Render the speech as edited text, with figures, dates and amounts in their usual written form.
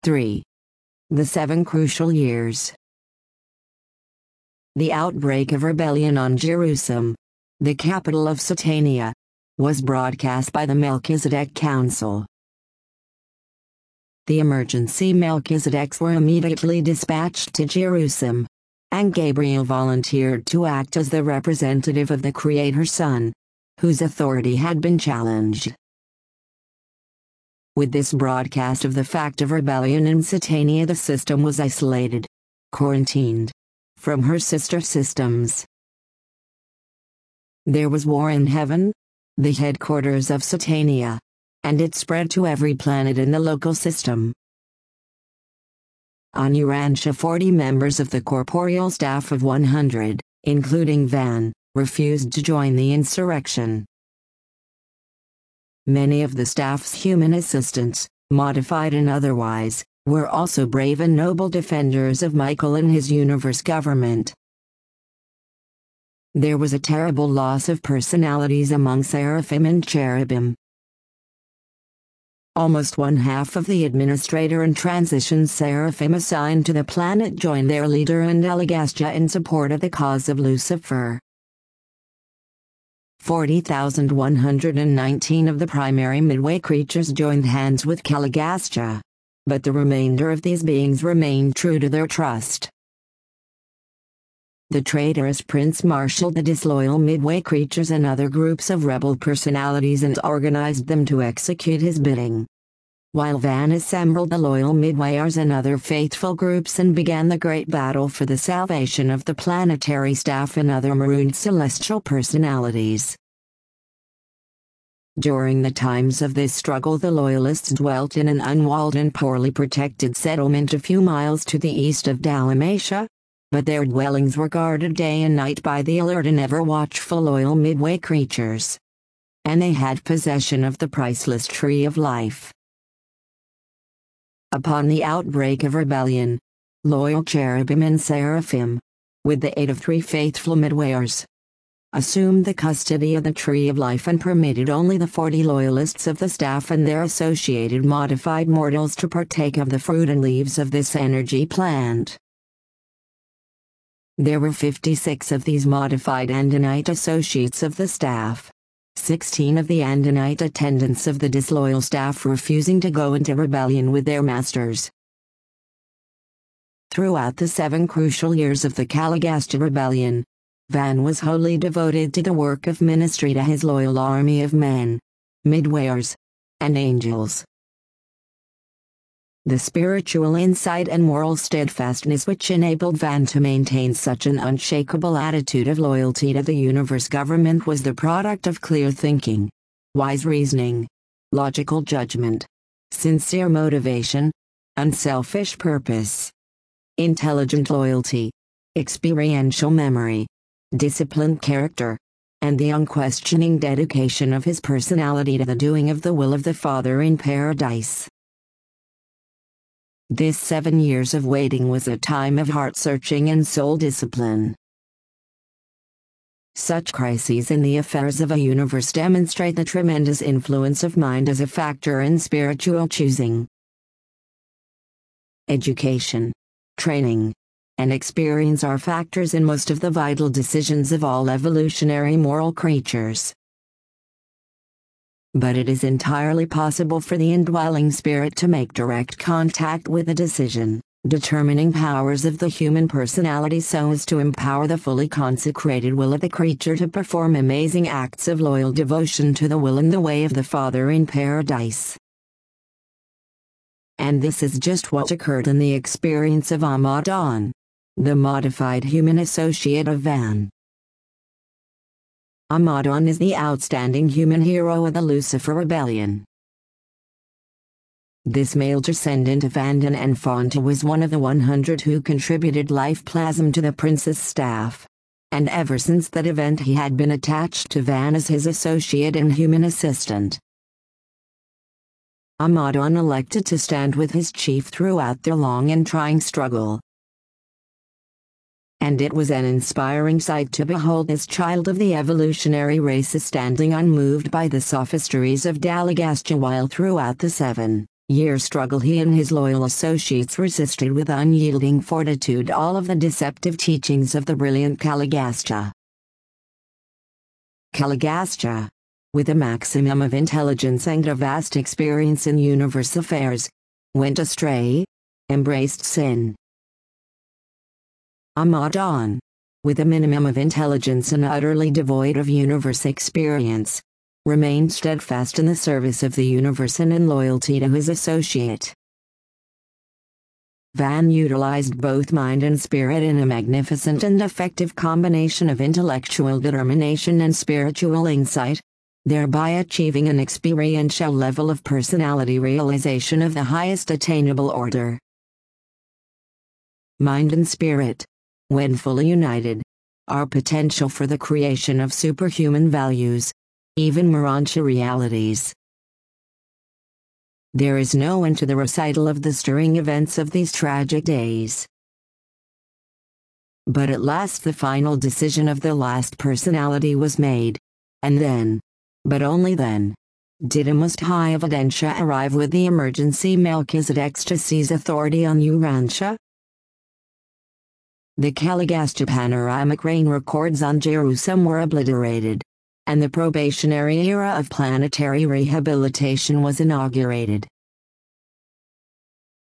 3. The 7 Crucial Years. The outbreak of rebellion on Jerusalem, the capital of Satania, was broadcast by the Melchizedek Council. The emergency Melchizedeks were immediately dispatched to Jerusalem, and Gabriel volunteered to act as the representative of the Creator's Son, whose authority had been challenged. With this broadcast of the fact of rebellion in Satania, the system was isolated, quarantined, from her sister systems. There was war in heaven, the headquarters of Satania, and it spread to every planet in the local system. On Urantia, 40 members of the corporeal staff of 100, including Van, refused to join the insurrection. Many of the staff's human assistants, modified and otherwise, were also brave and noble defenders of Michael and his universe government. There was a terrible loss of personalities among seraphim and cherubim. Almost one-half of the administrator and transition seraphim assigned to the planet joined their leader and Dalagastia in support of the cause of Lucifer. 40,119 of the primary midway creatures joined hands with Caligastia, but the remainder of these beings remained true to their trust. The traitorous prince marshaled the disloyal midway creatures and other groups of rebel personalities and organized them to execute his bidding, while Van assembled the loyal midwayers and other faithful groups and began the great battle for the salvation of the planetary staff and other marooned celestial personalities. During the times of this struggle, the Loyalists dwelt in an unwalled and poorly protected settlement a few miles to the east of Dalmatia, but their dwellings were guarded day and night by the alert and ever-watchful loyal midway creatures. And they had possession of the priceless Tree of Life. Upon the outbreak of rebellion, loyal cherubim and seraphim, with the aid of 3 faithful midwayers, assumed the custody of the Tree of Life and permitted only the 40 loyalists of the staff and their associated modified mortals to partake of the fruit and leaves of this energy plant. There were 56 of these modified Andinite associates of the staff. 16 of the Andinite attendants of the disloyal staff refusing to go into rebellion with their masters. Throughout the 7 crucial years of the Caligastia rebellion, Van was wholly devoted to the work of ministry to his loyal army of men, midwayers, and angels. The spiritual insight and moral steadfastness which enabled Van to maintain such an unshakable attitude of loyalty to the universe government was the product of clear thinking, wise reasoning, logical judgment, sincere motivation, unselfish purpose, intelligent loyalty, experiential memory, disciplined character, and the unquestioning dedication of his personality to the doing of the will of the Father in paradise. This 7 years of waiting was a time of heart-searching and soul discipline. Such crises in the affairs of a universe demonstrate the tremendous influence of mind as a factor in spiritual choosing. Education, training, and experience are factors in most of the vital decisions of all evolutionary moral creatures. But it is entirely possible for the indwelling spirit to make direct contact with the decision, determining powers of the human personality so as to empower the fully consecrated will of the creature to perform amazing acts of loyal devotion to the will and the way of the Father in paradise. And this is just what occurred in the experience of Amadon, the modified human associate of Van. Amadon is the outstanding human hero of the Lucifer Rebellion. This male descendant of Andan and Fonta was one of the 100 who contributed life plasm to the prince's staff, and ever since that event he had been attached to Van as his associate and human assistant. Amadon elected to stand with his chief throughout their long and trying struggle. And it was an inspiring sight to behold this child of the evolutionary race standing unmoved by the sophistries of Dalagastia while throughout the 7 year struggle he and his loyal associates resisted with unyielding fortitude all of the deceptive teachings of the brilliant Caligastia. Caligastia, with a maximum of intelligence and a vast experience in universe affairs, went astray, embraced sin. Amadon, with a minimum of intelligence and utterly devoid of universe experience, remained steadfast in the service of the universe and in loyalty to his associate. Van utilized both mind and spirit in a magnificent and effective combination of intellectual determination and spiritual insight, thereby achieving an experiential level of personality realization of the highest attainable order. Mind and spirit, when fully united, are potential for the creation of superhuman values, even Morontia realities. There is no end to the recital of the stirring events of these tragic days. But at last the final decision of the last personality was made, and then, but only then, did a Most High Evidentia arrive with the emergency Melchizedek to seize authority on Urantia. The Caligastia panoramic rain records on Jerusalem were obliterated, and the probationary era of planetary rehabilitation was inaugurated.